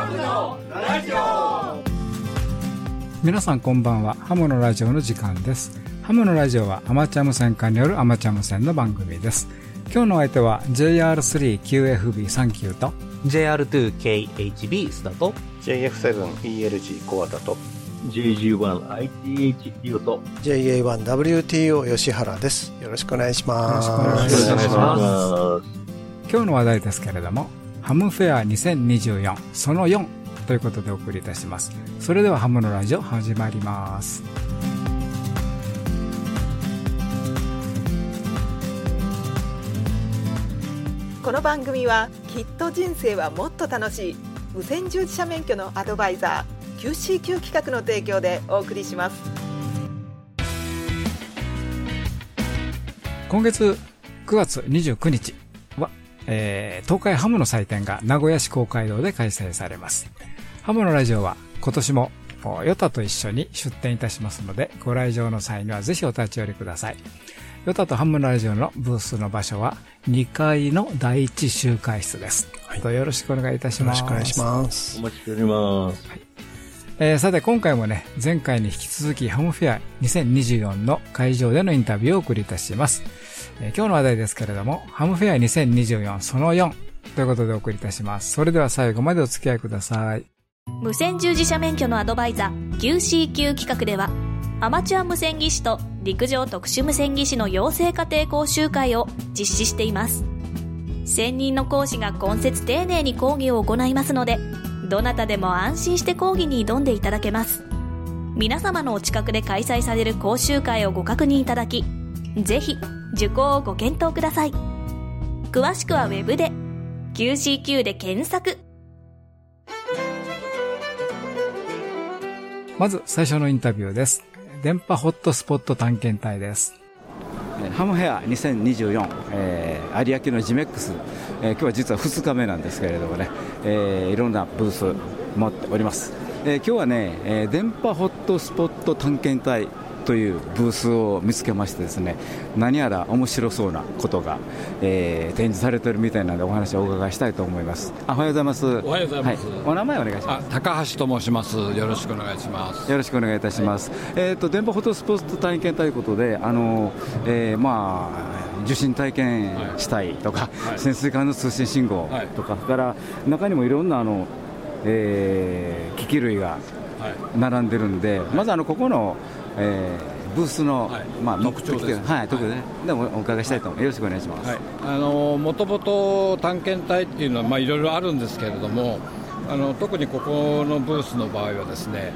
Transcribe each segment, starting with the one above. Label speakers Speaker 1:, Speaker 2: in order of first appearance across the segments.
Speaker 1: ムのラジオ。
Speaker 2: 皆さんこんばんは。ハムのラジオの時間です。ハムのラジオはアマチュア無線化によるアマチュア無線の番組です。今日の相手は JR3QFB39 と
Speaker 3: JR2KHB スタと
Speaker 4: JF7ELG 小和田と
Speaker 5: JG1ITH リオと
Speaker 6: JA1WTO 吉原です。よろしくお願いします。
Speaker 2: よろしくお願いします。今日の話題ですけれども、ハムフェア2024その4ということでお送りいたします。それではハムのラジオ始まります。
Speaker 7: この番組はきっと人生はもっと楽しい無線従事者免許のアドバイザー QCQ 企画の提供でお送りします。
Speaker 2: 今月9月29日は、東海ハムの祭典が名古屋市公会堂で開催されます。ハムのラジオは今年もヨタと一緒に出展いたしますので、ご来場の際にはぜひお立ち寄りください。ヨタとハムのラジオのブースの場所は2階の第一集会室です。はい、よろしくお願いいたします。
Speaker 6: よろしくお願いします。
Speaker 5: お待ちしております。
Speaker 2: はい、さて今回もね、前回に引き続きハムフェア2024の会場でのインタビューをお送りいたします。今日の話題ですけれども、ハムフェア2024その4ということでお送りいたします。それでは最後までお付き合いください。
Speaker 8: 無線従事者免許のアドバイザー QCQ 企画では、アマチュア無線技師と陸上特殊無線技師の養成家庭講習会を実施しています。専任の講師が今節丁寧に講義を行いますので、どなたでも安心して講義に挑んでいただけます。皆様のお近くで開催される講習会をご確認いただき、ぜひ受講をご検討ください。詳しくはウェブで QCQ で検索。
Speaker 2: まず最初のインタビューです。電波ホットスポット探検隊です。
Speaker 9: ハムフェア2024、有明のジメックス、今日は実は2日目なんですけれどもね、いろんなブース持っております。今日はね、電波ホットスポット探検隊というブースを見つけましてですね、何やら面白そうなことが、展示されているみたいなのでお話をお伺いしたいと思います。おはようございます。
Speaker 10: おはようございます、
Speaker 9: はい、お名前お願いします。
Speaker 10: 高橋と申します。よろしくお願いします。
Speaker 9: よろしくお願いいたします、はい。電波ホットスポット体験ということで、受信体験したいとか、はい、潜水艦の通信信号とか、はい、から中にもいろんな機器類が並んでるんで、まずここのブースの、
Speaker 10: 特徴です。
Speaker 9: 特徴でもお伺いしたいと思います。よろしくお願いします。
Speaker 10: もともと探検隊っていうのは、いろいろあるんですけれども、特にここのブースの場合はですね、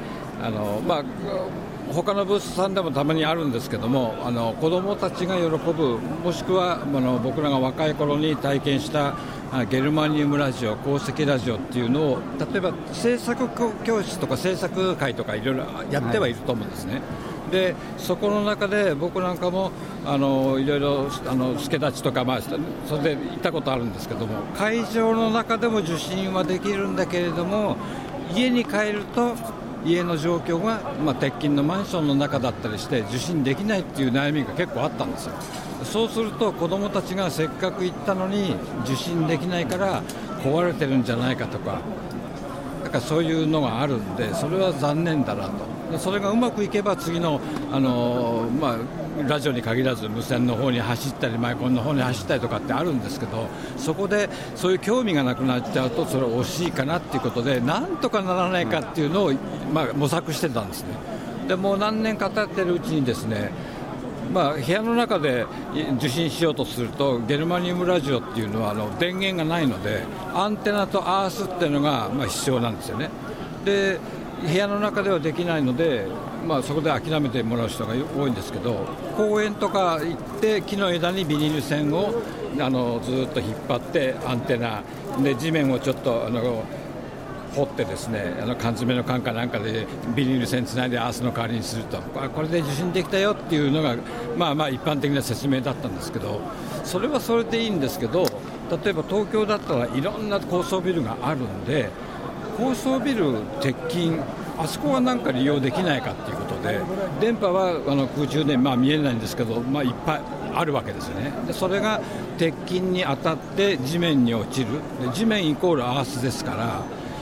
Speaker 10: 他のブースさんでもたまにあるんですけども、子どもたちが喜ぶ、もしくは僕らが若い頃に体験したゲルマニウムラジオ、鉱石ラジオっていうのを、例えば制作教室とか制作会とかいろいろやってはいると思うんですね。でそこの中で僕なんかもいろいろ助太刀とか、それで行ったことあるんですけども、会場の中でも受信はできるんだけれども、家に帰ると家の状況が、鉄筋のマンションの中だったりして受信できないっていう悩みが結構あったんですよ。そうすると子どもたちがせっかく行ったのに受信できないから壊れてるんじゃないかとか、だからそういうのがあるんで、それは残念だなと。それがうまくいけば次の、ラジオに限らず無線の方に走ったりマイコンの方に走ったりとかってあるんですけど、そこでそういう興味がなくなっちゃうとそれは惜しいかなっていうことで、なんとかならないかっていうのを、模索してたんですね。でもう何年か経ってるうちにですね、部屋の中で受信しようとするとゲルマニウムラジオっていうのは電源がないので、アンテナとアースっていうのが必要なんですよね。で部屋の中ではできないので、そこで諦めてもらう人が多いんですけど、公園とか行って木の枝にビニール線をずっと引っ張ってアンテナで地面をちょっと掘ってですね、缶詰の缶かなんかでビニール線つないでアースの代わりにすると、これで受信できたよっていうのが一般的な説明だったんですけど、それはそれでいいんですけど、例えば東京だったらいろんな高層ビルがあるんで、高層ビル鉄筋あそこはなんか利用できないかということで、電波は空中で見えないんですけど、いっぱいあるわけですよね。でそれが鉄筋に当たって地面に落ちる。で地面イコールアースですから、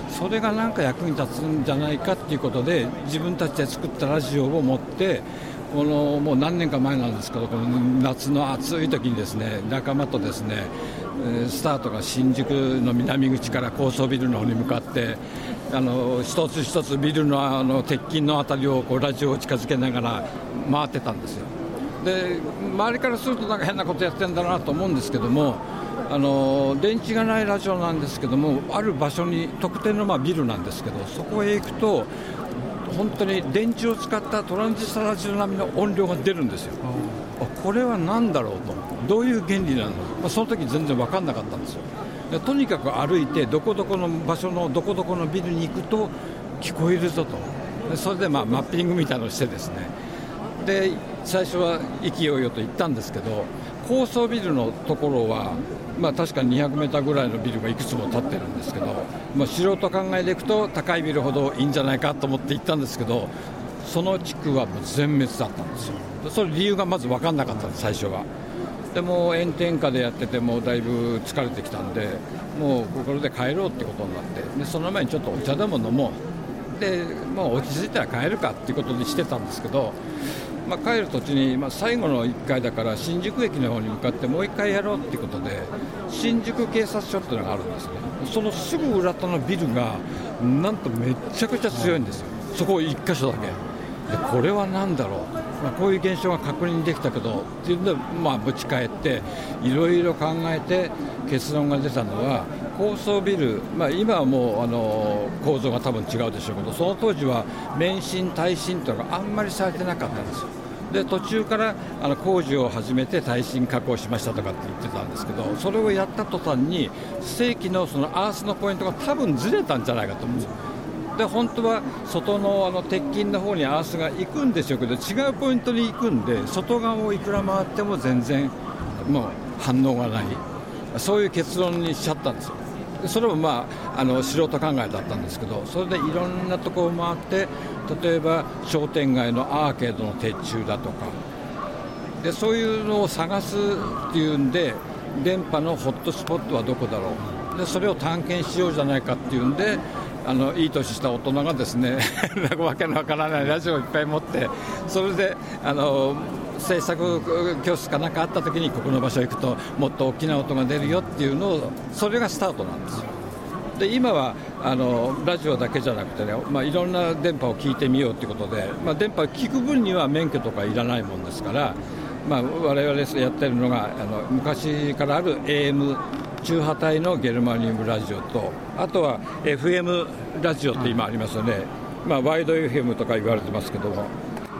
Speaker 10: それがなんか役に立つんじゃないかっていうことで、自分たちで作ったラジオを持って、もう何年か前なんですけど、この夏の暑い時にですね、仲間とですね、スタートが新宿の南口から高層ビルの方に向かって、一つ一つビルの鉄筋のあたりをラジオを近づけながら回ってたんですよ。で、周りからするとなんか変なことやってるんだなと思うんですけども、電池がないラジオなんですけども、ある場所に特定のビルなんですけど、そこへ行くと本当に電池を使ったトランジスタラジオ並みの音量が出るんですよ。これは何だろうと、どういう原理なの、その時全然分かんなかったんですよ。でとにかく歩いてどこどこの場所のどこどこのビルに行くと聞こえるぞと。でそれでマッピングみたいなのをしてですね、で最初は意気揚々と行ったんですけど、高層ビルのところは、確かに200メーターぐらいのビルがいくつも建ってるんですけど、素人考えでいくと高いビルほどいいんじゃないかと思って行ったんですけど、その地区はもう全滅だったんですよ。それ理由がまず分かんなかったんです、最初は。でも炎天下でやっててもだいぶ疲れてきたんで、もうこれで帰ろうってことになって、でその前にちょっとお茶でも飲もう、でもう落ち着いたら帰るかっていうことにしてたんですけど、帰る途中に、最後の1回だから新宿駅の方に向かってもう1回やろうっていうことで、新宿警察署っていうのがあるんですね。そのすぐ裏手のビルがなんとめちゃくちゃ強いんですよ。そこ1箇所だけで、これは何だろう、こういう現象が確認できたけどっていうんで、ぶち返っていろいろ考えて結論が出たのは、高層ビル、今はもう構造が多分違うでしょうけど、その当時は免震耐震というのがあんまりされてなかったんですよ。で途中から工事を始めて耐震加工しましたとかって言ってたんですけど、それをやった途端に正規のそのアースのポイントが多分ずれたんじゃないかと思うんですよ。で本当は外の鉄筋の方にアースが行くんでしょうけど、違うポイントに行くんで、外側をいくら回っても全然もう反応がない、そういう結論にしちゃったんですよ。それも素人考えだったんですけど、それでいろんなところを回って、例えば商店街のアーケードの鉄柱だとかで、そういうのを探すっていうんで、電波のホットスポットはどこだろう、でそれを探検しようじゃないかっていうんで、いい年した大人がですねわけのわからないラジオをいっぱい持って、それで制作教室かなんかあった時に、ここの場所行くともっと大きな音が出るよっていうのを、それがスタートなんですよ。で今はラジオだけじゃなくてね、いろんな電波を聞いてみようということで、電波を聞く分には免許とかいらないもんですから、我々やってるのが昔からある AM 中波帯のゲルマニウムラジオと、あとは FM ラジオって今ありますよね。ワイド FM とか言われてますけども、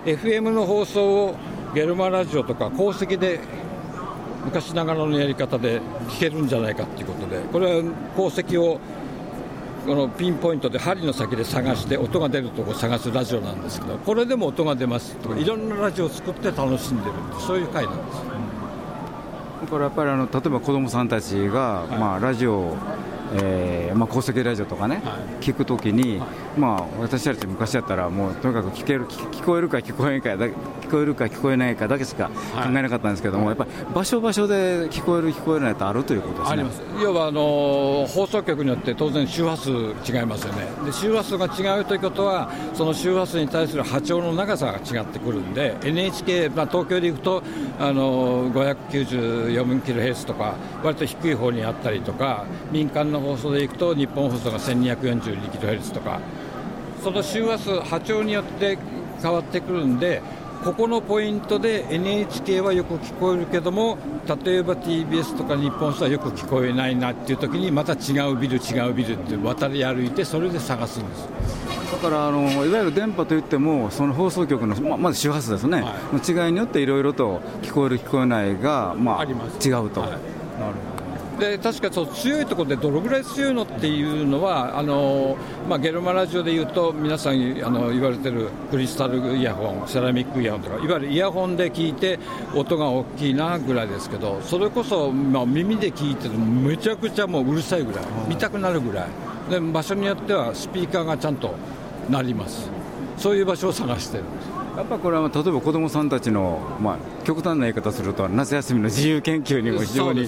Speaker 10: FM の放送をゲルマラジオとか鉱石で昔ながらのやり方で聞けるんじゃないかということで、これは鉱石をこのピンポイントで針の先で探して音が出るところを探すラジオなんですけど、これでも音が出ますとか、いろんなラジオを作って楽しんでるって、そういう回なんです。
Speaker 9: これやっぱり例えば子どもさんたちが、ラジオ、鉱石ラジオとかね、聞くときに、私たち昔だったらもうとにかく聞こえるか聞こえないか聞こえるか聞こえないかだけしか考えなかったんですけども、やっぱり場所場所で聞こえる聞こえないとあるということですね。
Speaker 10: あります。要は放送局によって当然周波数違いますよね。で周波数が違うということは、その周波数に対する波長の長さが違ってくるんで、 NHK、東京で行くと594kHz とか割と低い方にあったりとか、民間の放送で行くと日本放送が 1242kHz とか、その周波数波長によって変わってくるんで、ここのポイントで NHK はよく聞こえるけども、例えば TBS とか日本放送はよく聞こえないなっていう時に、また違うビルって渡り歩いて、それで探すんです。
Speaker 9: だからいわゆる電波といっても、その放送局の、まず周波数ですね、の違いによっていろいろと聞こえる聞こえないが、違うと。なるほど。
Speaker 10: で確かそう強いところでどのぐらい強いのっていうのは、ゲルマラジオでいうと皆さん言われてるクリスタルイヤホン、セラミックイヤホンとか、いわゆるイヤホンで聞いて音が大きいなぐらいですけど、それこそ、耳で聞いてるとめちゃくちゃもううるさいぐらい、見たくなるぐらいで、場所によってはスピーカーがちゃんと鳴ります。そういう場所を探してるんです。
Speaker 9: やっぱこれは例えば子どもさんたちの、極端な言い方すると夏休みの自由研究にも非常に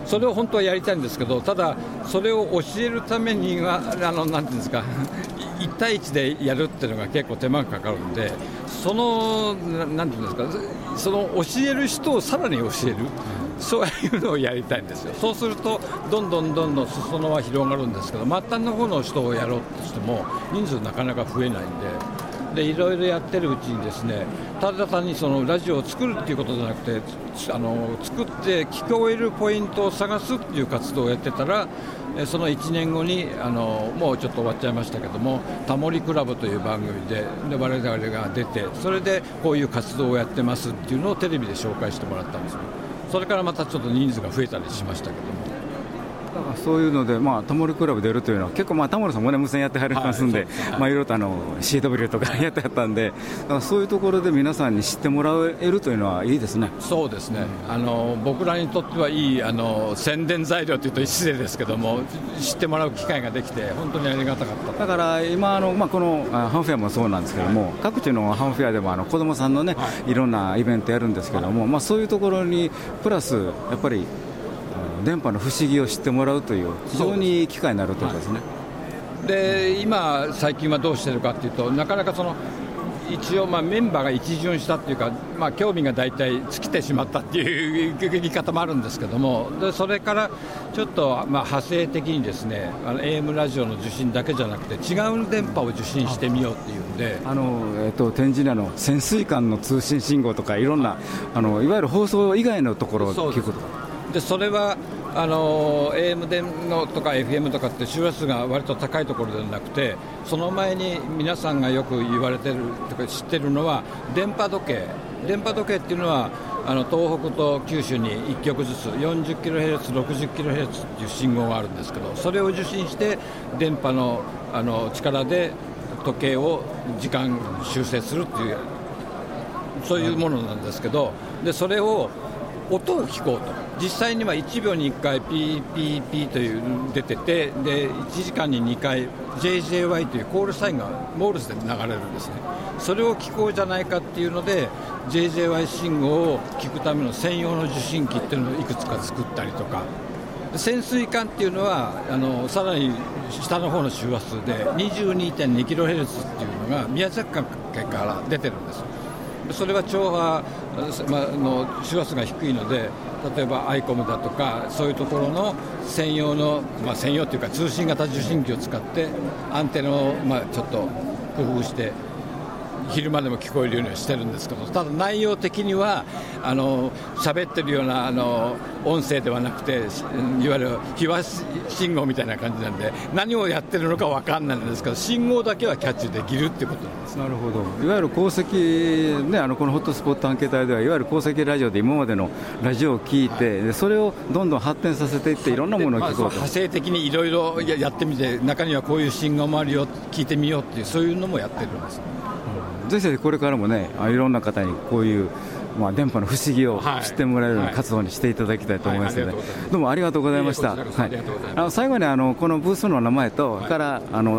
Speaker 10: それを本当はやりたいんですけど、ただそれを教えるためにはなんていうんですか1対1でやるっていうのが結構手間がかかるんで、なんていうんですか、その教える人をさらに教える、そういうのをやりたいんですよ。そうするとどんどん裾野は広がるんですけど、末端の方の人をやろうとしても人数なかなか増えないんで、いろいろやってるうちにですね、ただ単にそのラジオを作るっていうことじゃなくて、作って聞こえるポイントを探すっていう活動をやってたら、その1年後にもうちょっと終わっちゃいましたけども、タモリクラブという番組で我々が出て、それでこういう活動をやってますっていうのをテレビで紹介してもらったんですよ。それからまたちょっと人数が増えたりしましたけども、
Speaker 9: だからそういうので、タモリクラブ出るというのは結構、タモリさんもね無線やってはりますんで、いろいろとCW とかやってはったんで、だからそういうところで皆さんに知ってもらえるというのはいいですね。
Speaker 10: そうですね、僕らにとってはいい宣伝材料というと失礼ですけども、知ってもらう機会ができて本当にありがたかった。
Speaker 9: だから今このハンフェアもそうなんですけども、各地のハンフェアでも子どもさんのね、いろんなイベントやるんですけども、そういうところにプラスやっぱり電波の不思議を知ってもらうという非常にいい機会になるということですね。
Speaker 10: で今最近はどうしてるかというと、なかなか一応メンバーが一巡したっていうか、興味が大体尽きてしまったっていう言い方もあるんですけども、でそれからちょっと派生的にですね、AM ラジオの受信だけじゃなくて違う電波を受信してみようっていうんで、
Speaker 9: 展示に潜水艦の通信信号とかいろんないわゆる放送以外のところを聞くこと
Speaker 10: で、それはAM 電のとか FM とかって周波数が割と高いところではなくて、その前に皆さんがよく言われてるとか知ってるのは電波時計っていうのは東北と九州に1局ずつ 40kHz、60kHz っていう信号があるんですけど、それを受信して電波の力で時計を時間修正するっていう、そういうものなんですけど、でそれを音を聞こうと、実際には1秒に1回ピーピーピーという出てて、で1時間に2回 JJY というコールサインがモールスで流れるんですね。それを聞こうじゃないかっていうので JJY 信号を聞くための専用の受信機っていうのをいくつか作ったりとか、潜水艦っていうのはさらに下の方の周波数で 22.2kHz っていうのが宮崎県から出てるんです。それは超波の周波数が低いので、例えばアイコムだとかそういうところの専用の、専用というか通信型受信機を使ってアンテナをちょっと工夫して昼間でも聞こえるようにはしてるんですけど、ただ内容的には喋ってるような音声ではなくて、いわゆる非和信号みたいな感じなんで何をやってるのか分かんないんですけど、信号だけはキャッチできるってことなんです。
Speaker 9: なるほど。いわゆる鉱石、ね、このホットスポットアンケーターではいわゆる鉱石ラジオで今までのラジオを聞いて、それをどんどん発展させていっていろんなものを聞こうと、
Speaker 10: 派生的にいろいろやってみて、中にはこういう信号もあるよ、聞いてみようっていう、そういうのもやってるんです。
Speaker 9: ぜひこれからもね、いろんな方にこういう電波の不思議を知ってもらえるような活動にしていただきたいと思いますので、どうもありがとうございました。最後にこのブースの名前と、から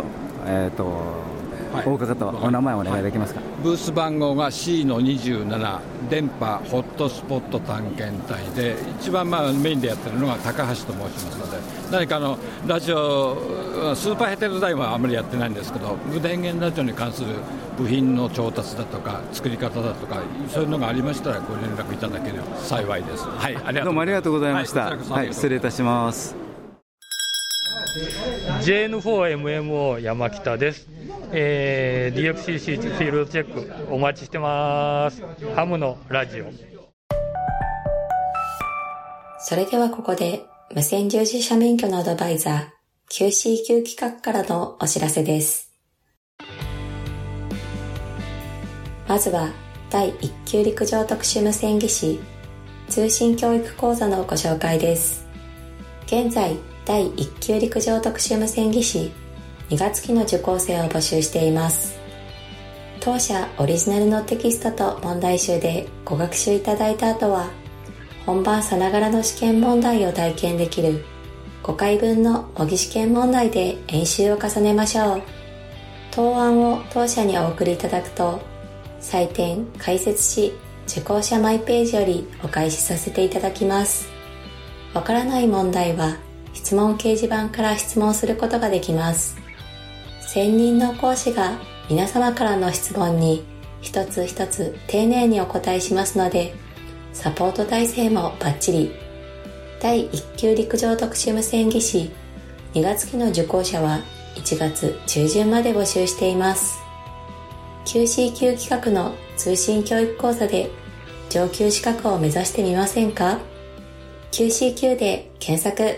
Speaker 9: 大方お名前をお願いできますか。
Speaker 10: ブース番号が C-27 電波ホットスポット探検隊で、一番メインでやってるのが高橋と申しますので、何かラジオスーパーヘテロダイはあまりやってないんですけど、無電源ラジオに関する部品の調達だとか作り方だとか、そういうのがありましたらご連絡いただければ幸いです。はい、
Speaker 9: どうもありがとうございました。失礼いたします。
Speaker 5: JN4MMO 山北です。DFCC フィールドチェックお待ちしてます。ハムのラジオ。
Speaker 11: それではここで無線従事者免許のアドバイザー QCQ 企画からのお知らせです。まずは第1級陸上特殊無線技師通信教育講座のご紹介です。現在第1級陸上特殊無線技師2月期の受講生を募集しています。当社オリジナルのテキストと問題集でご学習いただいた後は、本番さながらの試験問題を体験できる5回分の模擬試験問題で演習を重ねましょう。答案を当社にお送りいただくと、採点・解説し受講者マイページよりお返しさせていただきます。 わからない問題は質問掲示板から質問することができます。専任の講師が皆様からの質問に一つ一つ丁寧にお答えしますので、サポート体制もバッチリ。第1級陸上特殊無線技師2月期の受講者は1月中旬まで募集しています。QC 級企画の通信教育講座で上級資格を目指してみませんか？ QC 級で検索。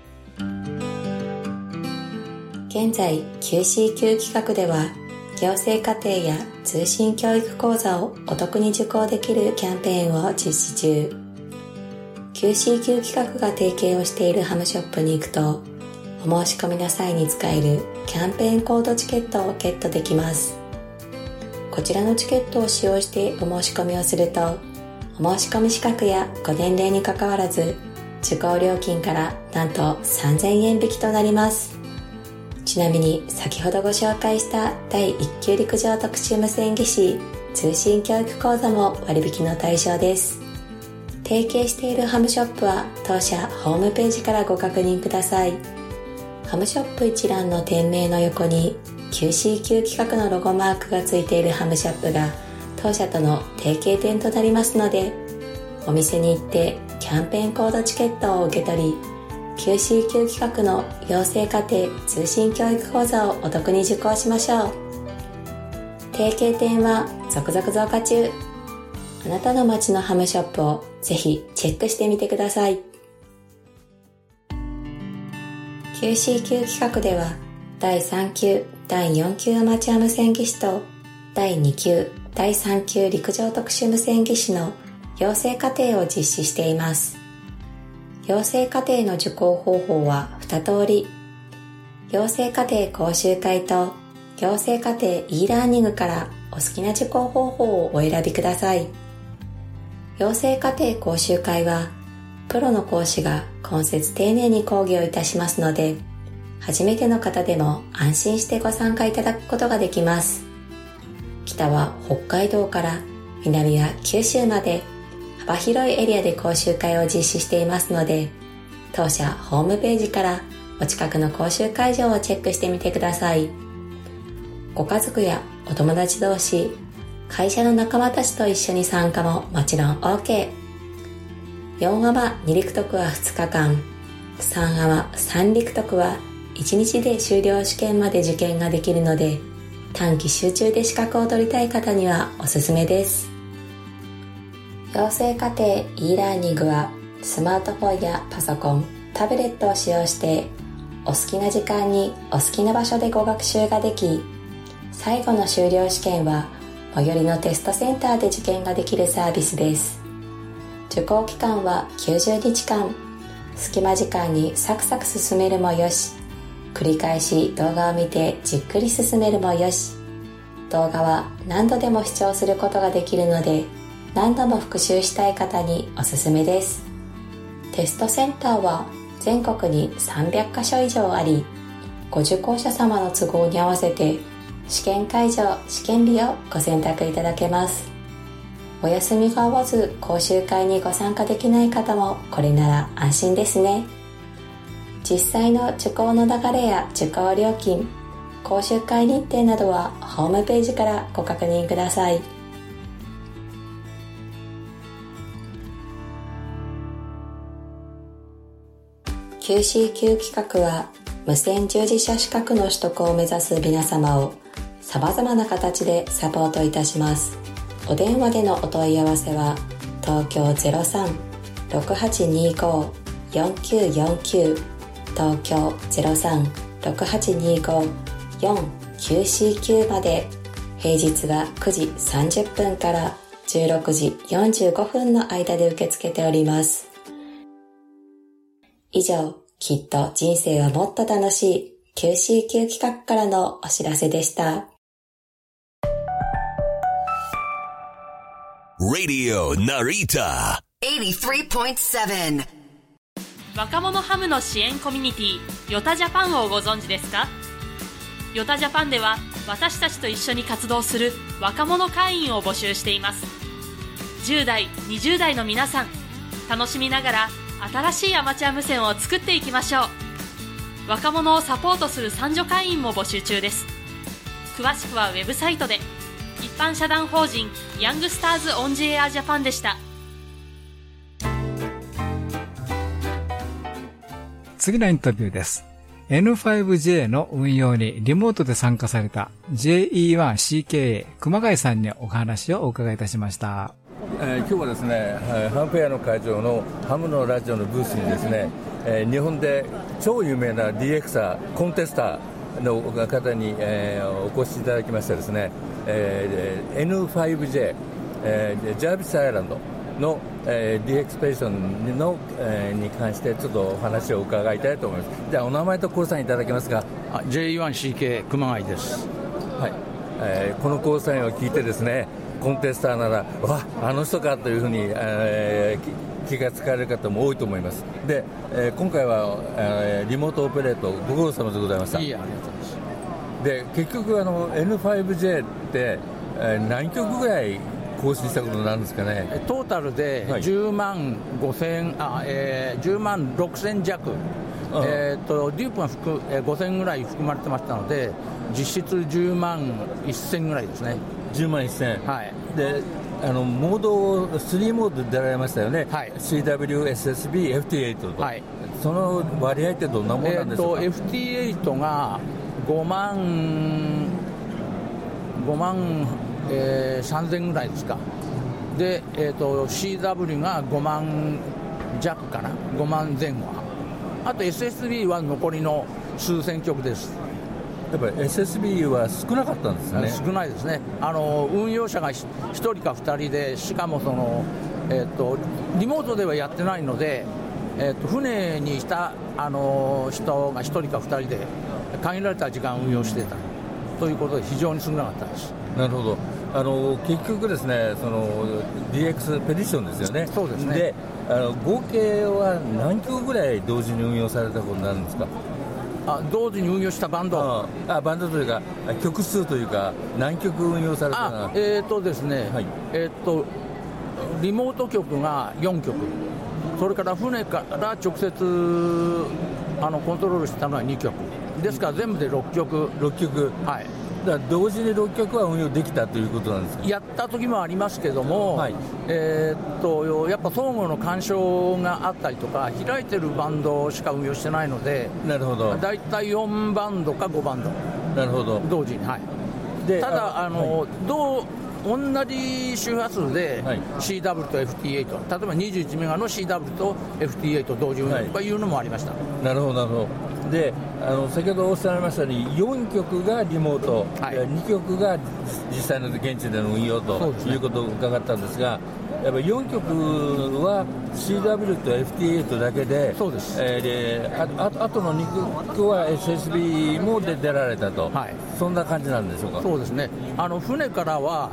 Speaker 11: 現在 QC 級企画では行政課程や通信教育講座をお得に受講できるキャンペーンを実施中。QC 級企画が提携をしているハムショップに行くと、お申し込みの際に使えるキャンペーンコードチケットをゲットできます。こちらのチケットを使用してお申し込みをすると、お申し込み資格やご年齢にかかわらず、受講料金からなんと3000円引きとなります。ちなみに先ほどご紹介した第1級陸上特殊無線技師通信教育講座も割引の対象です。提携しているハムショップは当社ホームページからご確認ください。ハムショップ一覧の店名の横に QC 級企画のロゴマークがついているハムショップが当社との提携店となりますので、お店に行ってキャンペーンコードチケットを受け取り、QC 級企画の養成課程通信教育講座をお得に受講しましょう。提携店は続々増加中。あなたの街のハムショップをぜひチェックしてみてください。QC 級企画では第3級、第4級アマチュア無線技師と第2級、第3級陸上特殊無線技師の養成課程を実施しています。養成課程の受講方法は2通り。養成課程講習会と養成課程 e ラーニングからお好きな受講方法をお選びください。養成課程講習会はプロの講師が懇切丁寧に講義をいたしますので、初めての方でも安心してご参加いただくことができます。北は北海道から南は九州まで幅広いエリアで講習会を実施していますので、当社ホームページからお近くの講習会場をチェックしてみてください。ご家族やお友達同士、会社の仲間たちと一緒に参加ももちろん OK。4アマ2陸徳は2日間、3アマ3陸徳は1日で修了試験まで受験ができるので、短期集中で資格を取りたい方にはおすすめです。養成課程 e ラーニングはスマートフォンやパソコン、タブレットを使用してお好きな時間にお好きな場所でご学習ができ、最後の修了試験は最寄りのテストセンターで受験ができるサービスです。受講期間は90日間、隙間時間にサクサク進めるもよし、繰り返し動画を見てじっくり進めるもよし、動画は何度でも視聴することができるので、何度も復習したい方におすすめです。テストセンターは全国に300カ所以上あり、ご受講者様の都合に合わせて試験会場、試験日をご選択いただけます。お休みが合わず講習会にご参加できない方もこれなら安心ですね。実際の受講の流れや受講料金、講習会日程などはホームページからご確認ください。QC 級企画は無線従事者資格の取得を目指す皆様を様々な形でサポートいたします。お電話でのお問い合わせは東京 03-6825-4949 東京 03-6825-4949 まで、平日は9時30分から16時45分の間で受け付けております。以上、きっと人生はもっと楽しい QC 級企画からのお知らせでした。
Speaker 12: Radio Narita
Speaker 13: 83.7
Speaker 8: 若者ハムの支援コミュニティヨタジャパンをご存知ですか？ヨタジャパンでは私たちと一緒に活動する若者会員を募集しています。10代、20代の皆さん、楽しみながら
Speaker 14: 新しいアマチュア無線を作っていきましょう。若者をサポートする参助会員も募集中です。詳しくはウェブサイトで。一般社団法人ヤングスターズオンジエアジャパンでした。
Speaker 2: 次のインタビューです。N5J の運用にリモートで参加された JE1CKA 熊谷さんにお話をお伺いいたしました。
Speaker 15: 今日はですね、ハンフェアの会場のハムのラジオのブースにですね、日本で超有名な DXer コンテスターの方に、お越しいただきましてですね、N5J、ジャービスアイランドの、DXpedition の、に関してちょっとお話を伺いたいと思います。じゃあお名前とコールサインいただけますか。
Speaker 16: J1CK 熊谷です。
Speaker 15: はい、このコールサインを聞いてですね、コンテスターならあの人かというふうに、気がつかれる方も多いと思います。で、今回は、リモートオペレートご苦労様でございました。
Speaker 16: ありがとうございます。
Speaker 15: で、結局N5J って、何曲ぐらい更新したことになるんですかね。
Speaker 16: トータルで10万6000弱、デュープが5000ぐらい含まれてましたので、実質10万1000ぐらいですね。
Speaker 15: 10万1000、
Speaker 16: はい。
Speaker 15: でモード3モードで出られましたよね、はい、CW、SSB、FT8 と、はい、その割合ってどんなものなんでしょうか。
Speaker 16: FT8 が5万3000ぐらいですか。で、CW が5万弱かな、5万前後。あと SSB は残りの数千曲です。
Speaker 15: やっぱり SSB は少なかったんですね。
Speaker 16: 少ないですね。運用者が1人か2人で、しかもリモートではやってないので、船にした人が1人か2人で限られた時間運用していたということで非常に少なかったです。
Speaker 15: なるほど。結局ですね、DX ペディションですよね。
Speaker 16: そうですね。
Speaker 15: で、合計は何曲ぐらい同時に運用されたことになるんですか。
Speaker 16: 同時に運用したバンド、
Speaker 15: バンドというか曲数というか何曲運用されたか。
Speaker 16: ですね、はい、リモート曲が4曲、それから船から直接コントロールしたのは2曲ですから、全部で6曲。はい。
Speaker 15: だから同時に6曲は運用できたということなんですか。
Speaker 16: やった時もありますけども、はい、やっぱ相互の干渉があったりとか、開いてるバンドしか運用してないので、
Speaker 15: なるほど。
Speaker 16: だいたい4バンドか5バンド、
Speaker 15: なるほど、
Speaker 16: 同時に、はい。でただ同じ周波数で CW と FT8、例えば21メガの CW と FT8 同時運用とかいうのもありました。
Speaker 15: なるほど、なるほど。で、先ほどおっしゃられましたように4曲がリモート、はい、2曲が実際の現地での運用ということを伺ったんですが、やっぱり4曲は CW と FT8 だけで、
Speaker 16: そうです。
Speaker 15: あとの2曲は SSB も出られたと、はい、そんな感じなんでしょうか。
Speaker 16: そうですね。船からは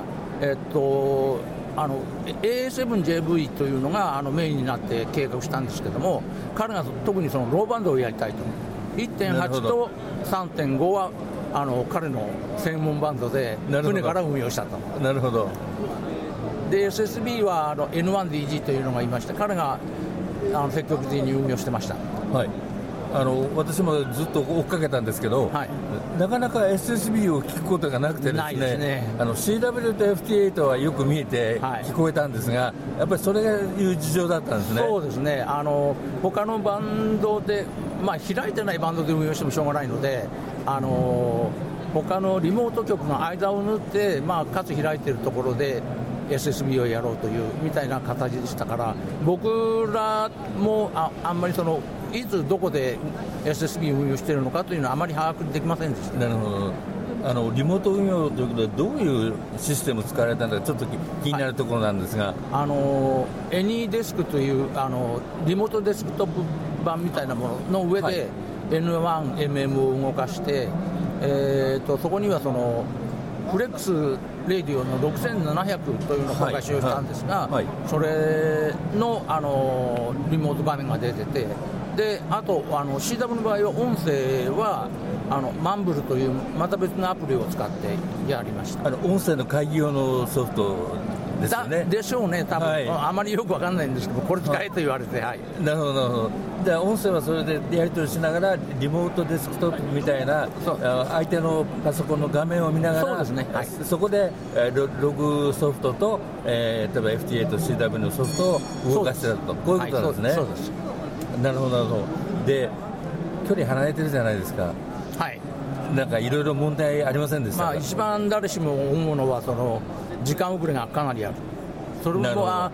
Speaker 16: A7JV というのがメインになって計画したんですけども、彼が特にそのローバンドをやりたいと。1.8 と 3.5 は彼の専門バンドで船から運用したと。
Speaker 15: なるほど。
Speaker 16: で SSB はN1DG というのがいまして、彼が積極的に運用してました。
Speaker 15: はい。私もずっと追っかけたんですけど、はい、なかなか SSB を聞くことがなくてですね、
Speaker 16: ないですね。
Speaker 15: CW と FT8 はよく見えて聞こえたんですが、はい、やっぱりそれがいう事情だったんですね。
Speaker 16: そうですね。他のバンドで、開いてないバンドで運用してもしょうがないので、他のリモート局の間を縫って、かつ開いているところで SSB をやろうというみたいな形でしたから、僕らもあんまりいつどこで SSB 運用しているのかというのはあまり把握できませんでした。
Speaker 15: なるほど。リモート運用ということでどういうシステムを使われたのかちょっと気になるところなんですが、
Speaker 16: エニーデスクというリモートデスクトップ版みたいなものの上で N1MM を動かして、そこにはフレックスレディオの6700というのを公開使用したんですが、それの、リモート画面が出てて、であとCW の場合は音声はマンブルというまた別のアプリを使ってやりました。
Speaker 15: 音声の会議用のソフトですよね。
Speaker 16: でしょうね、多分、あまりよくわかんないんですけど、これ使えと言われて、はい。
Speaker 15: なるほど、なるほど。で、音声はそれでやり取りしながら、リモートデスクトップみたいな、相手のパソコンの画面を見ながら、
Speaker 16: そうですね、はい、
Speaker 15: そこでログソフトと、例えば FTA と CW のソフトを動かしてたと、こういうことなんですね。
Speaker 16: はい、そうです。
Speaker 15: なるほど、なるほど。で、距離離れてるじゃないですか。
Speaker 16: はい。
Speaker 15: なんかいろいろ問題ありませんでしたか？
Speaker 16: 一番誰しも思うのは、その時間遅れがかなりある。それは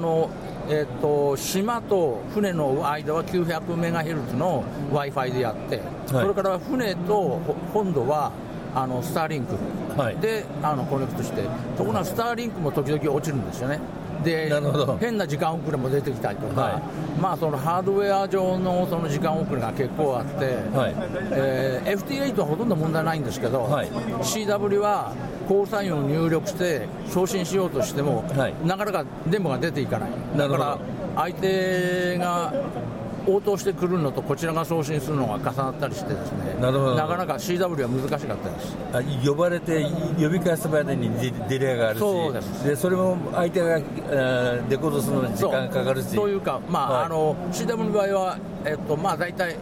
Speaker 16: 島と船の間は900メガヘルツの Wi-Fi でやって、それから船と本土はスターリンクで、コネクトして、ところがスターリンクも時々落ちるんですよね。で、変な時間遅れも出てきたりとか、そのハードウェア上のその時間遅れが結構あって、FT8 はほとんど問題ないんですけど、CW はコールサインを入力して送信しようとしても、なかなか電波が出ていかない。だから相手が応答してくるのとこちらが送信するのが重なったりしてですね、なかなか CW は難しかったです。
Speaker 15: 呼ばれて呼び返すまでにディレイがあるし、
Speaker 16: そうです。
Speaker 15: でそれも相手がデコードするのに時間かかるし、
Speaker 16: そういうか、CW の場合は、大体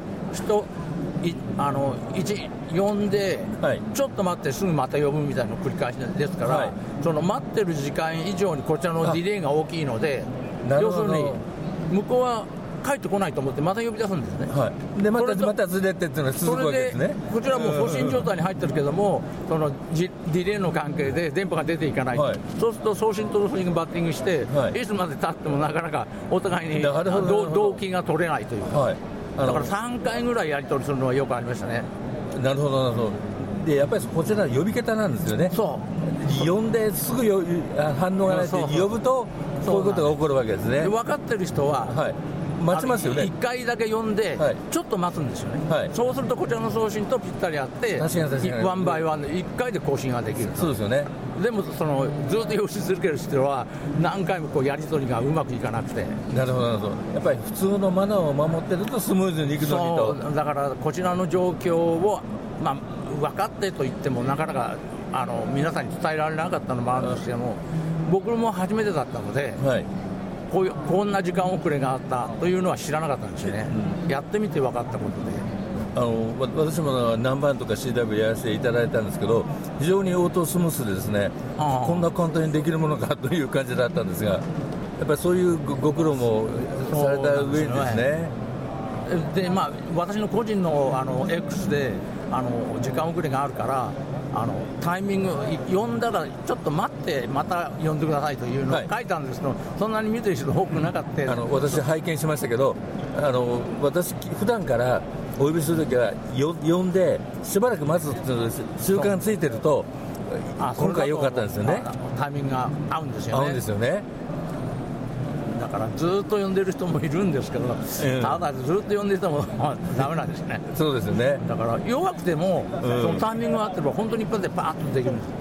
Speaker 16: 呼んで、ちょっと待ってすぐまた呼ぶみたいなの繰り返しですから、その待ってる時間以上にこちらのディレイが大きいので、要するに向こうは帰ってこないと思ってまた呼び出すんですね。
Speaker 15: でまたずれてっていうのが続くわけですね。
Speaker 16: それでこちらも送信状態に入ってるけども、そのディレイの関係で電波が出ていかない、そうすると送信と送信がバッティングして、いつまで経ってもなかなかお互いに同期が取れないというか、だから3回ぐらいやり取りするのはよくありましたね。
Speaker 15: なるほど、なるほど。でやっぱりこちら呼び方なんですよね。呼んですぐ反応がないと呼ぶとこういうことが起こるわけですね。
Speaker 16: 分かってる人は、
Speaker 15: 待ちますよね。
Speaker 16: 1回だけ呼んで、ちょっと待つんですよね。そうするとこちらの送信とぴったりあって、ワンバイワンで1回で更新ができる。
Speaker 15: そうですよね。
Speaker 16: でもずっと用意し続ける人は何回もやり取りがうまくいかなくて。
Speaker 15: なるほど、なるほど。やっぱり普通のマナーを守ってるとスムーズにいくのにと。
Speaker 16: そうだからこちらの状況を、分かってと言ってもなかなか皆さんに伝えられなかったのもあるんですけども、僕も初めてだったので、こんな時間遅れがあったというのは知らなかったんですよね。やってみて分かったことで、
Speaker 15: 私も何番とか CW やらせていただいたんですけど、非常に応答スムースでですね、こんな簡単にできるものかという感じだったんですが、やっぱりそういうご苦労もされた上にですね。
Speaker 16: で私の個人のX で時間遅れがあるからタイミング呼んだらちょっと待ってまた呼んでくださいというのを書いたんですけど、そんなに見てる人多くなかった。
Speaker 15: 私拝見しましたけど、私普段からお呼びするときは呼んでしばらく待つ習慣ついてると今回良かったんですよね。
Speaker 16: タイミングが合うんですよね。
Speaker 15: 合うんですよね。
Speaker 16: だからずっと呼んでる人もいるんですけど、ただずっと呼んでる人もダメなんですね。
Speaker 15: そうですよね。
Speaker 16: だから弱くても、そのタイミングが合ってれば本当に一発でパーッとできるんです。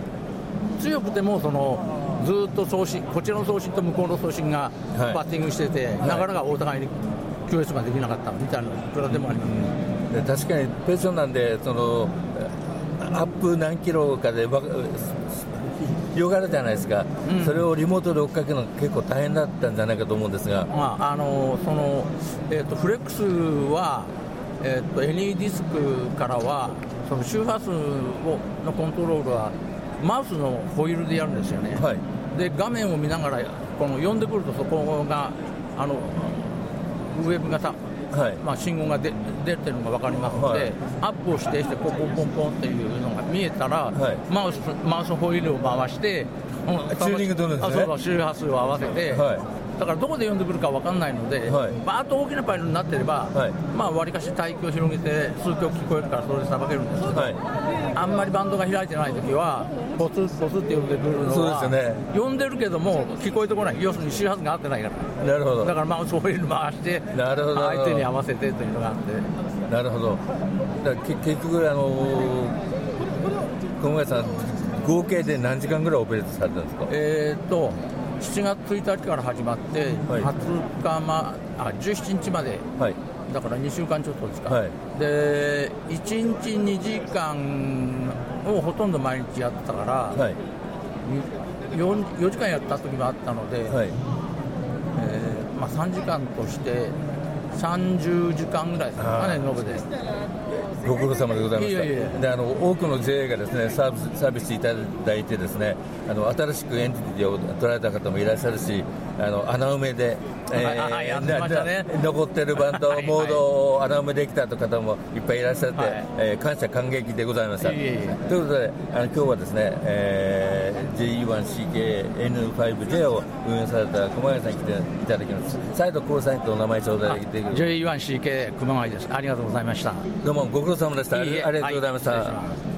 Speaker 16: 強くてもずっと送信、こちらの送信と向こうの送信がバッティングしてて、なかなかお互いに QS ができなかったみたいなのいくらでもあります。
Speaker 15: 確かにペーションなんでアップ何キロかで広がるじゃないですか、それをリモートで追っかけるのが結構大変だったんじゃないかと思うんですが、
Speaker 16: フレックスは、NE ディスクからはその周波数のコントロールはマウスのホイールでやるんですよね。で画面を見ながら呼んでくるとそこがウェブ型、信号が出てるのが分かりますので、アップを指定してポンポンポンポンっていうのが見えたら、マウスホイールを回して
Speaker 15: チューニング取るんですね。
Speaker 16: 周波数を合わせて、だからどこで呼んでくるか分かんないので、バーッと大きなパイルになってれば、わりかし帯域を広げて数曲聞こえるからそれでさばけるんですけど、あんまりバンドが開いてないときはポツポツって呼んでくるのは、呼んでるけども聞こえてこない、要するに周波数が合ってないから。
Speaker 15: なるほど。
Speaker 16: だからマウスホイール回して相手に合わせてというのがあって。
Speaker 15: なるほど。だから結局小林さん合計で何時間ぐらいオペレートされたんですか
Speaker 16: ？7月1日から始まって、20日17日まで、だから2週間ちょっとですか、で1日2時間をほとんど毎日やってたから、 4時間やった時もあったので、はい、3時間として30時間ぐらいですかね、延べで。
Speaker 15: ご苦労様でございました。で多くの JA がですねサービスいただいてですね、新しくエンティティを取られた方もいらっしゃるし、穴埋めで、残ってるバンドモードを穴埋めできたという方もいっぱいいらっしゃって、感謝感激でございました。ということで今日はですね、JE1CKN5J を運営された熊谷さんに来ていただきます。再度コールサインとお名前頂戴できる
Speaker 16: JE1CK 熊谷です。ありがとうございました。
Speaker 15: どうもご苦労様でした。ありがとうございました。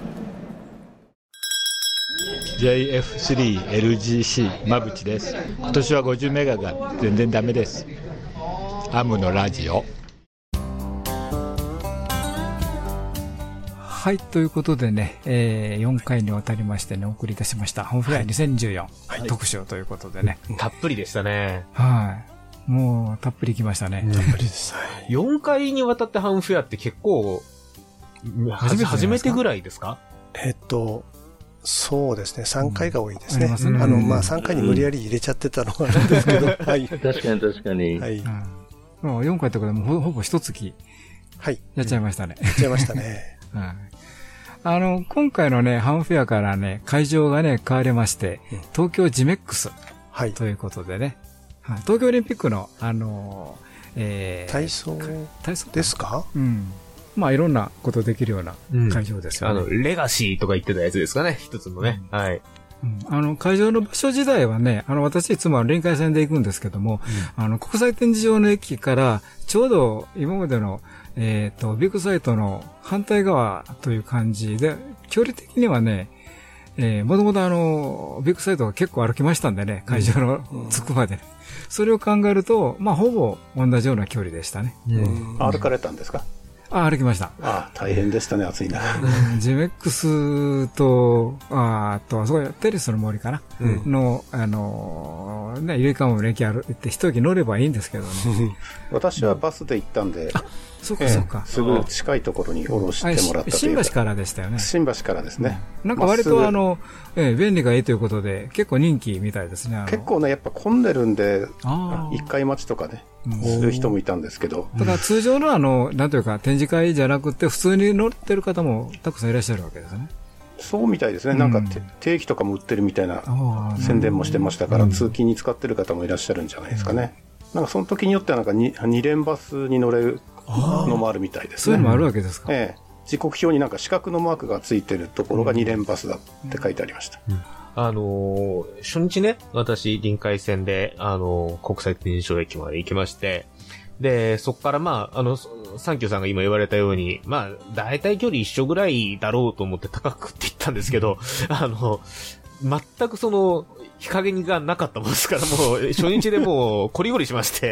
Speaker 17: JF3LGC 馬淵です。今年は50メガが全然ダメです。ハムのラジオ。
Speaker 2: はい、ということでね、4回にわたりましてね、お送りいたしました。ハムフェア2014、特集ということでね。
Speaker 3: たっぷりでしたね。
Speaker 2: はい。もう、たっぷり来ましたね。
Speaker 6: たっぷりです。
Speaker 3: 4回にわたってハムフェアって結構、初めてぐらいですか？
Speaker 6: そうですね。3回が多いですね。3回に無理やり入れちゃってたのはあるんですけど。はい。
Speaker 15: 確かに。
Speaker 2: はい。4回とかでもほぼ1月。はい。やっちゃいましたね。
Speaker 6: やっちゃいましたね。
Speaker 2: 今回のね、ハムフェアからね、会場がね、変わりまして、東京ジメックス。はい。ということでね。東京オリンピックの、
Speaker 6: 体操ですか？うん。
Speaker 2: まあいろんなことできるような会場ですよね。
Speaker 3: レガシーとか言ってたやつですかね、一つのね。はい。
Speaker 2: 会場の場所自体はね、私いつも臨海線で行くんですけども、国際展示場の駅からちょうど今までのビッグサイトの反対側という感じで、距離的にはね、もともとビッグサイトが結構歩きましたんでね、会場の着くまでね。それを考えると、まあほぼ同じような距離でしたね。
Speaker 4: 歩かれたんですか？
Speaker 2: 歩きました。
Speaker 4: 大変でしたね、暑いな。
Speaker 2: ジメックスと、そこテレスの森かな、の、ゆりかも連携って一駅乗ればいいんですけどね。
Speaker 4: 私はバスで行ったんで、
Speaker 2: そうか。
Speaker 4: すぐ近いところに降ろしてもらったというか。
Speaker 2: 新橋からでしたよね。
Speaker 4: 新橋からですね。
Speaker 2: なんか割と便利がいいということで、結構人気みたいですね。
Speaker 4: 結構ね、やっぱ混んでるんで、一回待ちとかね、する人もいたんですけど。
Speaker 2: ただ通常のなんというか展示会じゃなくて、普通に乗ってる方もたくさんいらっしゃるわけですね。
Speaker 4: そうみたいですね。なんか定期とかも売ってるみたいな宣伝もしてましたから、通勤に使ってる方もいらっしゃるんじゃないですかね。なんかその時によってはなんか2連バスに乗れるのもあるみたいですね。
Speaker 2: そういうのもあるわけですか？
Speaker 4: 時刻表になんか四角のマークがついてるところが2連バスだって書いてありました。
Speaker 3: 初日ね、私、臨海線で、国際展示場駅まで行きまして、で、そこからサンキューさんが今言われたように、だいたい距離一緒ぐらいだろうと思って高くって言ったんですけど、全く日陰がなかったもんですから、もう、初日でもう、こりごりしまして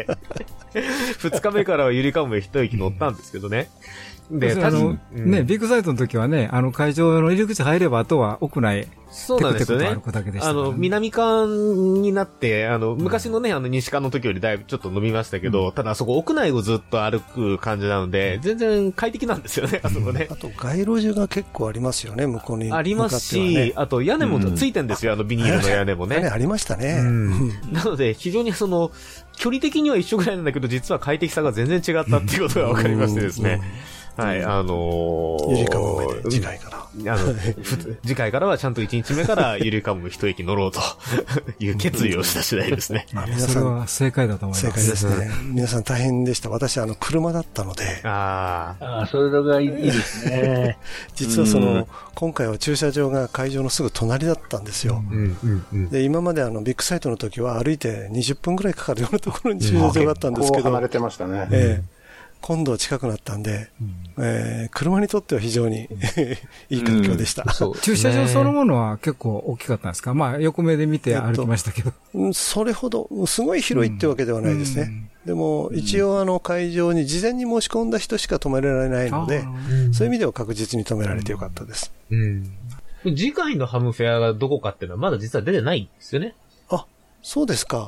Speaker 3: 、2日目からはゆりかもめ一息乗ったんですけどね。
Speaker 2: で、ビッグサイトの時はね、会場の入り口入れば、あとは屋内、
Speaker 3: そうなんですよね。南館になって、昔のね、西館の時よりだいぶちょっと伸びましたけど、ただあそこ屋内をずっと歩く感じなので、全然快適なんですよね、あそこね。
Speaker 6: あと、街路樹が結構ありますよね、向こうに。
Speaker 3: ありますし、あと屋根もついてんですよ、ビニールの屋根もね。
Speaker 6: 屋根ありましたね。
Speaker 3: なので、非常に距離的には一緒ぐらいなんだけど、実は快適さが全然違ったっていうことが分かりましてですね。はい、
Speaker 6: ゆりかもめで次回から。
Speaker 3: 次回からはちゃんと1日目からゆりかもめ一駅乗ろうという決意をした次第ですね。
Speaker 2: それは正解だと思います。
Speaker 6: 正解ですね。皆さん大変でした。私車だったので。
Speaker 15: それがいいですね。
Speaker 6: 実は今回は駐車場が会場のすぐ隣だったんですよ。で、今までビッグサイトの時は歩いて20分ぐらいかかるようなところに駐車場があったんですけど。
Speaker 4: 離れてましたね。
Speaker 6: 今度は近くなったんで、車にとっては非常にいい環境でした。
Speaker 2: 駐車場そのものは結構大きかったんですか？横目で見て歩きましたけど。
Speaker 6: それほど、すごい広いってわけではないですね。でも、一応会場に事前に申し込んだ人しか止められないので、そういう意味では確実に止められてよかったです。
Speaker 3: 次回のハムフェアがどこかっていうのはまだ実は出てないんですよね。
Speaker 6: そうですか。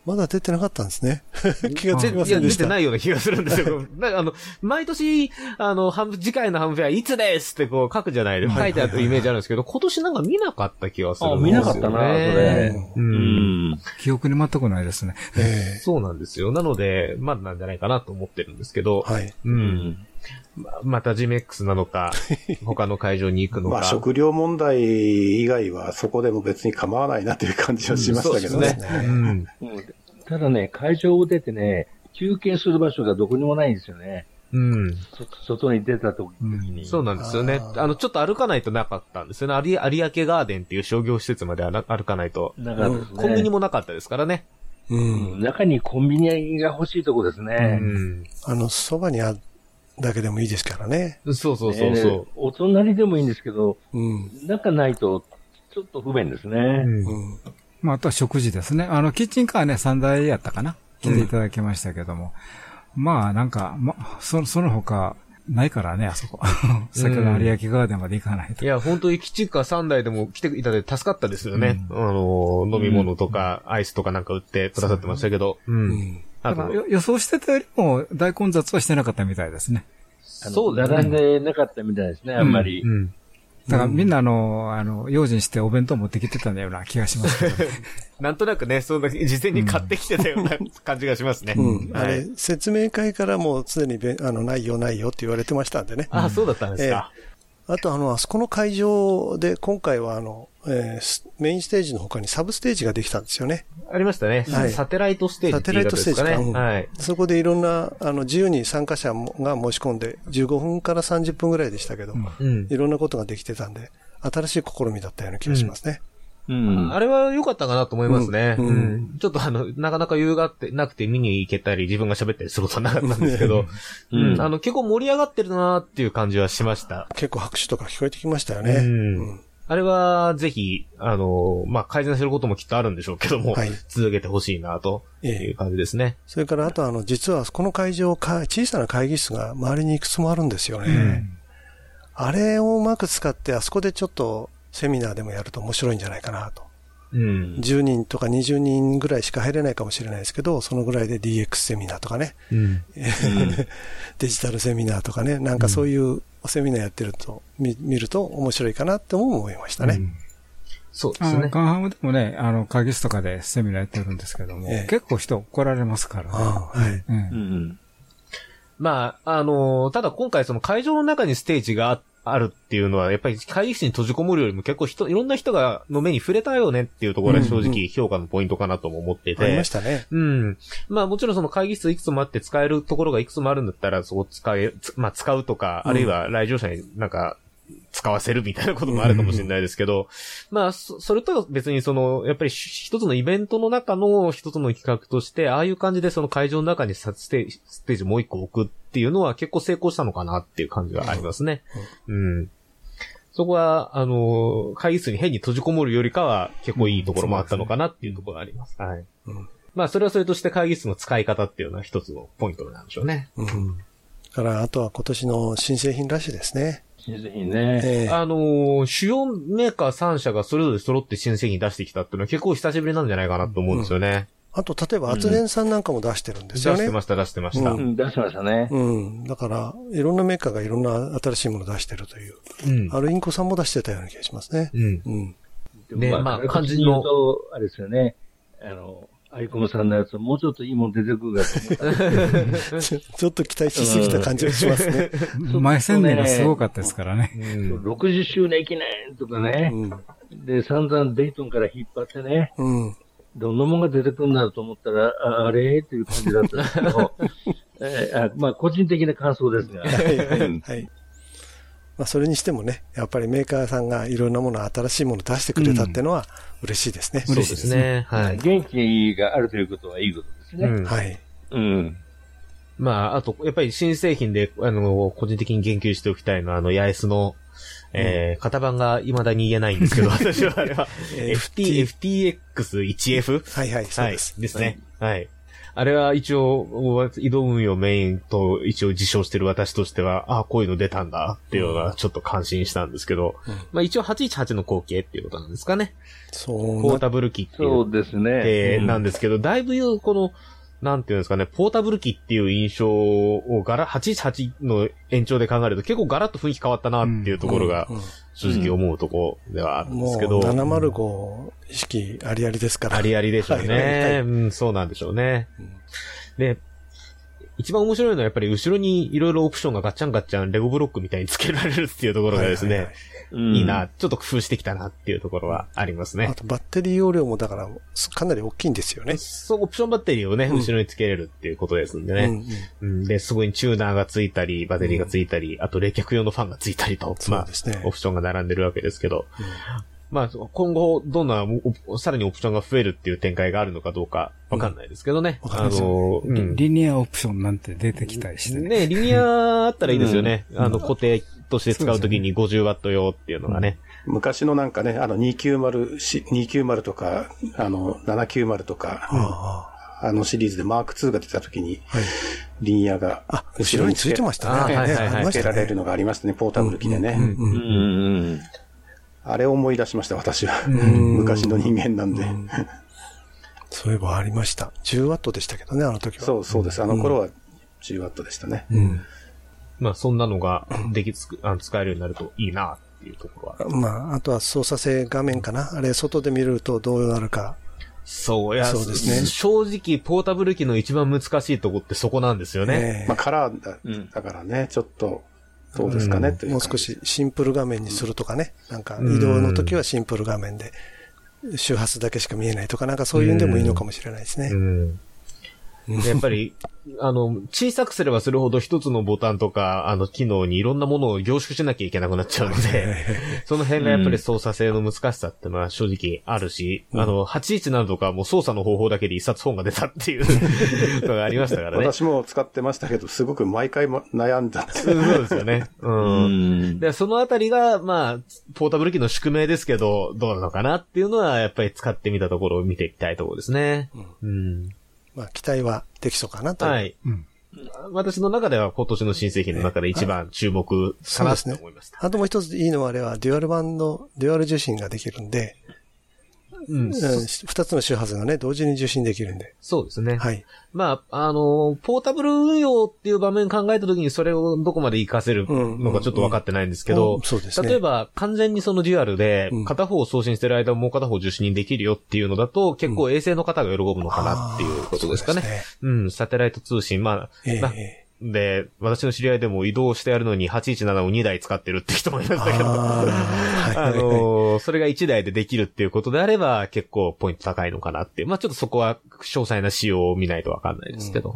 Speaker 6: まだ出てなかったんですね。気がつきませんでした。
Speaker 3: 出てないような気がするんですよ。毎年、次回のハムフェアいつですってこう書くじゃないですか。書いてあるイメージあるんですけど、今年なんか見なかった気がするんですよね。
Speaker 18: 見なかったな、それ。
Speaker 2: 記憶に全くないですね。
Speaker 3: そうなんですよ。なので、まだなんじゃないかなと思ってるんですけど、またジメックスなのか、他の会場に行くのか。
Speaker 4: 食料問題以外はそこでも別に構わないなという感じはしましたけどね。
Speaker 18: ただね、会場を出てね、休憩する場所がどこにもないんですよね。外に出た時に。
Speaker 3: そうなんですよね。ちょっと歩かないとなかったんですよね。有明ガーデンっていう商業施設まで歩かないと。
Speaker 18: なかったですね。
Speaker 3: コンビニもなかったですからね。
Speaker 18: 中にコンビニが欲しいとこですね。
Speaker 6: そばにだけでもいいですからね。
Speaker 3: そう。
Speaker 18: お隣でもいいんですけど、中ないとちょっと不便ですね。
Speaker 2: あとは食事ですね。キッチンカーね、3台やったかな。来ていただきましたけども。その他、ないからね、あそこ。先ほど有明ガーデンまで行かないと。
Speaker 3: いや、本当にキッチンカー3台でも来ていただいて助かったですよね。飲み物とか、アイスとかなんか売ってくださってましたけど。
Speaker 2: 予想してたよりも大混雑はしてなかったみたいですね。
Speaker 18: そうですね。並んでなかったみたいですね、あんまり。
Speaker 2: だからみんな用心してお弁当持ってきてたような気がしますけど。
Speaker 3: なんとなくね、そんな事前に買ってきてたような感じがしますね。
Speaker 6: あれ、説明会からもう常にないよって言われてましたんでね。
Speaker 3: そうだったんですか。
Speaker 6: あとあそこの会場で今回はメインステージの他にサブステージができたんですよね。
Speaker 3: ありましたね。サテライトステージって言い方ですかね。サテライトステージか。そ
Speaker 6: こでいろんな、自由に参加者が申し込んで、15分から30分ぐらいでしたけど、いろんなことができてたんで、新しい試みだったような気がしますね。
Speaker 3: あれは良かったかなと思いますね。ちょっとなかなか余裕がなくて見に行けたり、自分が喋ったりすることはなかったんですけど、結構盛り上がってるなっていう感じはしました。
Speaker 6: 結構拍手とか聞こえてきましたよね。
Speaker 3: あれは、ぜひ、改善することもきっとあるんでしょうけども、続けてほしいな、という感じですね。
Speaker 6: それから、あと実は、この会場、小さな会議室が周りにいくつもあるんですよね。あれをうまく使って、あそこでちょっとセミナーでもやると面白いんじゃないかなと。10人とか20人ぐらいしか入れないかもしれないですけど、そのぐらいで DX セミナーとかね、デジタルセミナーとかね、なんかそういうセミナーやってると、見ると面白いかなって思いましたね。
Speaker 3: そうですね。
Speaker 2: カンハムでもね、会議室とかでセミナーやってるんですけども、結構人来られますからね。
Speaker 3: ただ今回その会場の中にステージがあるっていうのは、やっぱり会議室に閉じこもるよりも結構いろんな人の目に触れたよねっていうところが正直評価のポイントかなとも思っていて。
Speaker 6: ありましたね。
Speaker 3: もちろんその会議室いくつもあって使えるところがいくつもあるんだったら、そこ使うとか、あるいは来場者になんか、使わせるみたいなこともあるかもしれないですけど、それとは別にやっぱり一つのイベントの中の一つの企画として、ああいう感じでその会場の中にステージもう一個置くっていうのは結構成功したのかなっていう感じがありますね。そこは、会議室に変に閉じこもるよりかは結構いいところもあったのかなっていうところがあります。それはそれとして会議室の使い方っていうのは一つのポイントなんでしょうね。
Speaker 6: だから、あとは今年の新製品ラッシュですね。
Speaker 18: 新製品ね。
Speaker 3: 主要メーカー3社がそれぞれ揃って新製品出してきたっていうのは結構久しぶりなんじゃないかなと思うんですよね。
Speaker 6: あと、例えば、圧電さんなんかも出してるんですよね。
Speaker 3: 出してました。
Speaker 18: 出してましたね。
Speaker 6: だから、いろんなメーカーがいろんな新しいものを出してるという。インコさんも出してたような気がしますね。
Speaker 3: 肝心の。
Speaker 18: あれですよね。アイコムさんのやつはもうちょっといいもん出てくるかと思った
Speaker 6: ちょっと期待しすぎた感じがしますね。
Speaker 2: 前宣伝がすごかったですからね。
Speaker 18: 60周年記念とかね。で、散々デイトンから引っ張ってね。どんなもんが出てくるんだろうと思ったら、あれっていう感じだったんですけど、個人的な感想ですが。
Speaker 6: それにしてもね、やっぱりメーカーさんがいろんなもの、新しいものを出してくれたっていうのは嬉しいですね。
Speaker 3: そうですね。
Speaker 18: 元気があるということはいいことですね。
Speaker 3: あと、やっぱり新製品で、個人的に言及しておきたいのは、八重洲の、型番が未だに言えないんですけど、私はあれは、FTX1F?
Speaker 6: そうです。
Speaker 3: ですね。 あれは一応、移動運用メインと一応自称してる私としては、こういうの出たんだっていうのがちょっと感心したんですけど、まあ一応818の後継っていうことなんですかね。
Speaker 6: そう。
Speaker 3: ポータブル機っていう。
Speaker 18: そうですね。
Speaker 3: なんですけど、だいぶこの、なんていうんですかね、ポータブル機っていう印象を818の延長で考えると結構ガラッと雰囲気変わったなっていうところが、正直思うところではあるんですけど。
Speaker 6: もう705意識ありありですから。
Speaker 3: ありありでしょうね。そうなんでしょうね。で、一番面白いのはやっぱり後ろにいろいろオプションがガッチャンガッチャンレゴブロックみたいに付けられるっていうところがですね、いいな、ちょっと工夫してきたなっていうところはありますね。
Speaker 6: あとバッテリー容量もだからかなり大きいんですよね。
Speaker 3: そう、オプションバッテリーをね、後ろに付けれるっていうことですんでね。で、そこにチューナーが付いたり、バッテリーが付いたり、あと冷却用のファンが付いたりと、まあ、オプションが並んでるわけですけど、まあ、今後、どんな、さらにオプションが増えるっていう展開があるのかどうか、わかんないですけどね。
Speaker 2: リニアオプションなんて出てきたりして
Speaker 3: ね。リニアあったらいいですよね。固定として使うときに50ワット用っていうのがね。
Speaker 4: 昔のなんかね、290とか、790とか、シリーズでマーク2が出たときに、リニアが、
Speaker 6: 後ろについてましたね。
Speaker 4: つけられるのがありましたね、ポータブル機でね。あれを思い出しました、私は。昔の人間なんで。
Speaker 6: そういえばありました。10ワットでしたけどね、あの時は。
Speaker 4: そうです。あの頃は10ワットでしたね。
Speaker 3: まあ、そんなのが使えるようになるといいなっていうところは。
Speaker 6: まあ、あとは操作性画面かな。あれ、外で見るとどうなるか。
Speaker 3: そうですね。正直、ポータブル機の一番難しいとこってそこなんですよね。
Speaker 4: まあ、カラーだからね、ちょっと、どうですかね、
Speaker 6: もう少しシンプル画面にするとかね。なんか、移動の時はシンプル画面で、周波数だけしか見えないとか、なんかそういうんでもいいのかもしれないですね。
Speaker 3: やっぱり、小さくすればするほど一つのボタンとか、機能にいろんなものを凝縮しなきゃいけなくなっちゃうので、その辺がやっぱり操作性の難しさってのは正直あるし、817とかもう操作の方法だけで一冊本が出たっていうのがありましたからね。
Speaker 4: 私も使ってましたけど、すごく毎回悩んだ。
Speaker 3: そうですよね。で、そのあたりが、まあ、ポータブル機の宿命ですけど、どうなのかなっていうのは、やっぱり使ってみたところを見ていきたいところですね。
Speaker 6: まあ、期待はできそうかなと。
Speaker 3: はい。私の中では今年の新製品の中で一番注目かなと思いました。
Speaker 6: あともう一ついいのはあれはデュアル版のデュアル受信ができるんで、二つの周波数がね、同時に受信できるんで。
Speaker 3: そうですね。
Speaker 6: はい。
Speaker 3: まあ、ポータブル運用っていう場面考えたときにそれをどこまで活かせるのかちょっと分かってないんですけど、
Speaker 6: そうですね。
Speaker 3: 例えば完全にそのデュアルで片方を送信してる間もう片方受信できるよっていうのだと結構衛星の方が喜ぶのかなっていうことですかね。サテライト通信、まあ、で、私の知り合いでも移動してやるのに817を2台使ってるって人もいましたけど、それが1台でできるっていうことであれば結構ポイント高いのかなっていう。まあちょっとそこは詳細な仕様を見ないとわかんないですけど。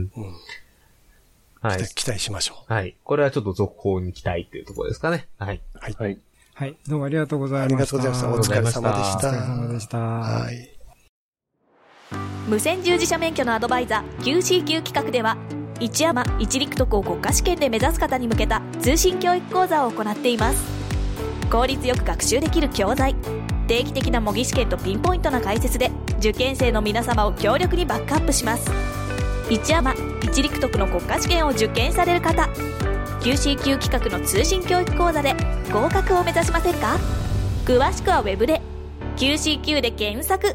Speaker 6: はい。期待しましょ
Speaker 3: う。はい。これはちょっと続報に期待っていうところですかね。はい。
Speaker 6: はい。
Speaker 2: はい。どうもありがとうございました。
Speaker 6: ありがとうございました。お疲れ様でした。
Speaker 2: お疲れ様でした。
Speaker 6: はい。
Speaker 8: 無線従事者免許のアドバイザー QCQ 企画では、一山一陸徳を国家試験で目指す方に向けた通信教育講座を行っています。効率よく学習できる教材、定期的な模擬試験とピンポイントな解説で受験生の皆様を強力にバックアップします。一山一陸徳の国家試験を受験される方、 QCQ 企画の通信教育講座で合格を目指しませんか？詳しくはウェブで QCQ で検索。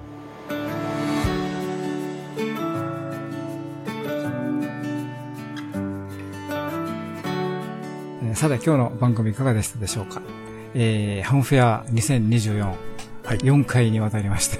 Speaker 2: さて今日の番組いかがでしたでしょうか。ハムフェア2024、4回にわたりまして、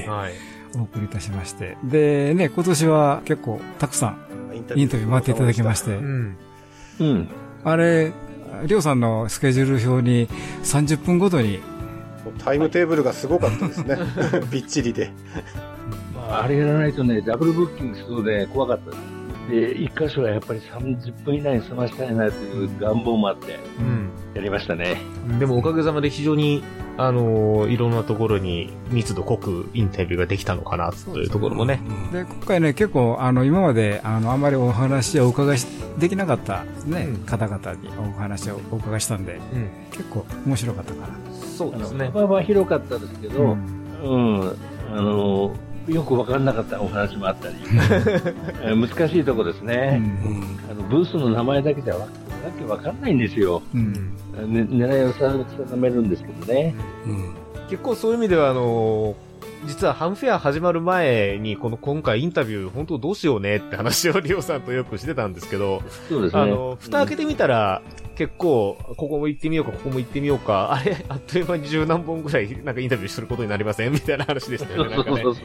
Speaker 2: お送りいたしまして。でね、今年は結構たくさんインタビュー待っていただきまして、あれ、りょうさんのスケジュール表に30分ごとに
Speaker 4: タイムテーブルがすごかったですね。びっちりで。
Speaker 18: あれやらないとね、ダブルブッキングするので怖かったです。で、一箇所はやっぱり30分以内に済ましたいなという願望もあって、やりましたね。
Speaker 3: でもおかげさまで非常に、いろんなところに密度濃くインタビューができたのかなというところもね。
Speaker 2: で、今回ね、結構、今まで、あんまりお話をお伺いできなかったね、方々にお話をお伺いしたんで、結構面白かったかな。
Speaker 3: そうですね。
Speaker 18: 幅は広かったですけど、 よく分からなかったお話もあったり、難しいとこですね。ブースの名前だけじゃわけ分かんないんですよ。狙いを定めるんですけどね。
Speaker 3: 結構そういう意味では、実はハムフェア始まる前に、今回インタビュー、本当どうしようねって話をリオさんとよくしてたんですけど、
Speaker 18: そうですね。
Speaker 3: 蓋開けてみたら、結構、ここも行ってみようか、ここも行ってみようか、あれ、あっという間に10何本ぐらい、なんかインタビューすることになりませんみたいな話でしたよね。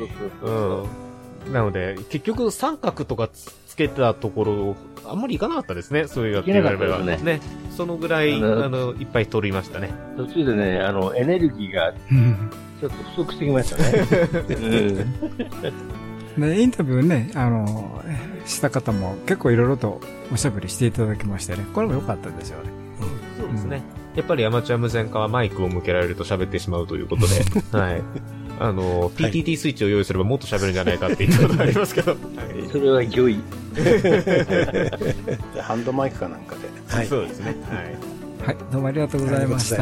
Speaker 3: なので、結局三角とかつけたところ、あんまり行かなかったですね。そういうやって言われればね。そのぐらい、いっぱい取りましたね。
Speaker 18: 途中でね、エネルギーが、ちょっと不足してきましたね。
Speaker 2: インタビューね、した方も結構いろいろとおしゃべりしていただきましてね。これも良かったですよね。
Speaker 3: そうですね。やっぱりアマチュア無線化はマイクを向けられると喋ってしまうということで、はい。PTT スイッチを用意すればもっと喋るんじゃないかって言ったことがありますけど。
Speaker 18: それは御意。
Speaker 4: ハンドマイクかなんかで。
Speaker 3: はい。そうですね。
Speaker 2: はい。どうもありがとうございました。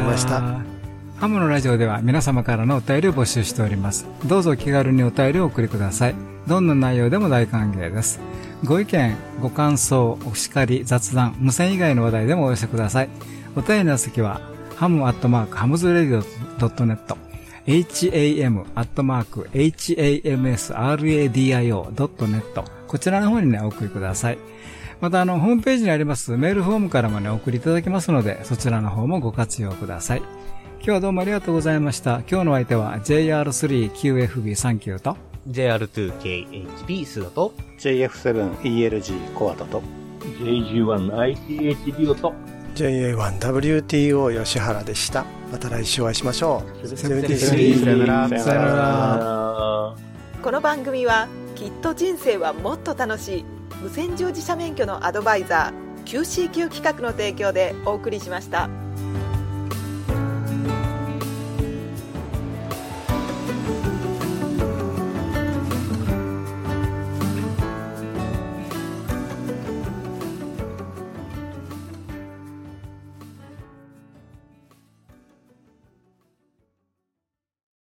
Speaker 2: ハムのラジオでは皆様からのお便りを募集しております。どうぞ気軽にお便りをお送りください。どんな内容でも大歓迎です。ご意見、ご感想、お叱り、雑談、無線以外の話題でもお寄せください。お便りの先は、ham@hamsradio.net、ham@hamsradio.net、こちらの方にね、お送りください。またホームページにありますメールフォームからもね、お送りいただけますので、そちらの方もご活用ください。今日はどうもありがとうございました。今日の相手は JR3QFB39 と
Speaker 3: JR2KHB 須田と
Speaker 4: JF7ELG コアタと
Speaker 18: JG1ITH リオと
Speaker 6: JA1WTO 吉原でした。また来週お会いしましょう。
Speaker 3: さよなら。
Speaker 7: この番組はきっと人生はもっと楽しい無線乗自社免許のアドバイザー QCQ 企画の提供でお送りしました。